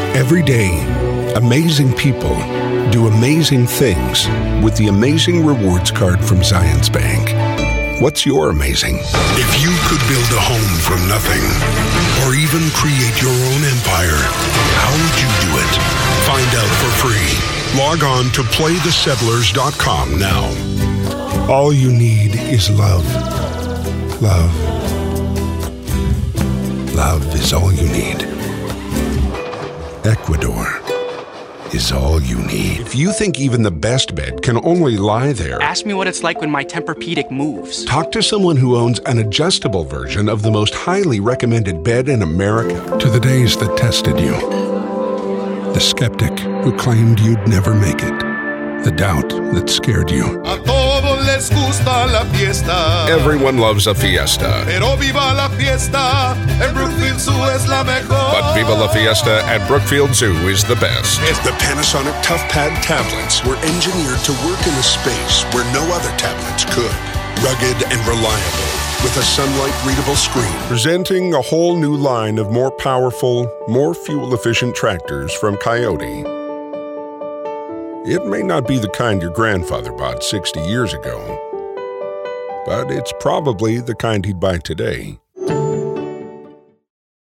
Every day, amazing people do amazing things with the Amazing Rewards Card from Zions Bank. What's your amazing? If you could build a home from nothing, or even create your own empire, how would you do it? Find out for free. Log on to playthesettlers.com now. All you need is love. Love. Love is all you need. Ecuador is all you need. If you think even the best bed can only lie there, ask me what it's like when my Tempur-Pedic moves. Talk to someone who owns an adjustable version of the most highly recommended bed in America. To the days that tested you. The skeptic who claimed you'd never make it. The doubt that scared you. A todos les gusta la fiesta. Everyone loves a fiesta. Pero viva la fiesta. En Brookfield Zoo es la mejor. But Viva la Fiesta at Brookfield Zoo is the best. The Panasonic ToughPad tablets were engineered to work in a space where no other tablets could. Rugged and reliable, with a sunlight-readable screen. Presenting a whole new line of more powerful, more fuel-efficient tractors from Coyote. It may not be the kind your grandfather bought 60 years ago, but it's probably the kind he'd buy today.